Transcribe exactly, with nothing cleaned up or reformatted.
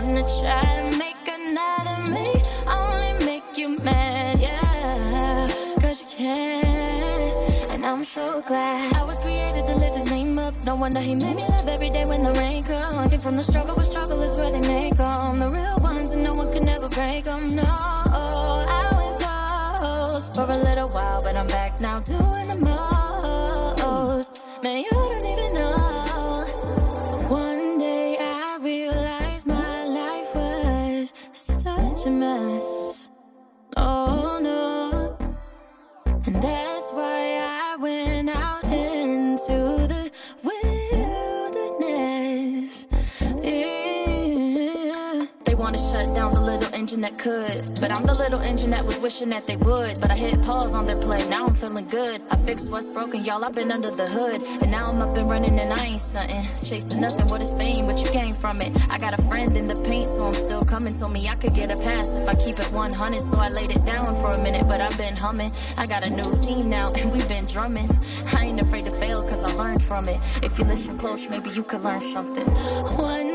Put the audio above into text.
to try to make another me only make you mad, yeah, cause you can. And I'm so glad I was created to lift his name up. No wonder he made me live every day when the rain comes. Came from the struggle, but struggle is where they make them. The real ones, and no one can ever break them, no. I went lost for a little while, but I'm back now doing the most. Man, you don't even know. One day I realized my life was such a mess. Oh no. And that's why I went out into the wilderness. Yeah. They wanna shut down the little engine that could, but I'm the little engine that was wishing that they would. But I hit pause on their play, now I'm feeling good. I fixed what's broken, y'all, I've been under the hood. And now I'm up and running and I ain't stunting. Chasing nothing, what is fame, but you came from it. I got a friend in the paint, so I'm still coming. Told me I could get a pass if I keep it one hundred. So I laid it down for a minute, but I've been humming. I got a new team now, and we've been drumming. I ain't afraid to fail, cause I learned from it. If you listen close, maybe you could learn something. One